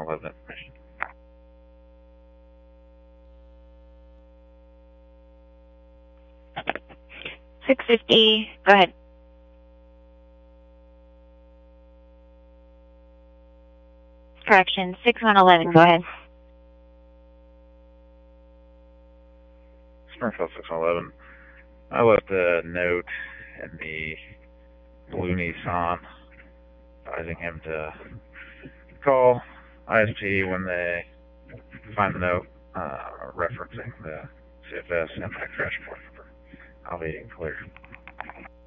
611 information. 650, go ahead. Correction, 6111, go ahead. Springfield 611. I left a note in the blue Nissan advising him to call ISP when they find the note referencing the CFS impact crash report. I'll be clear.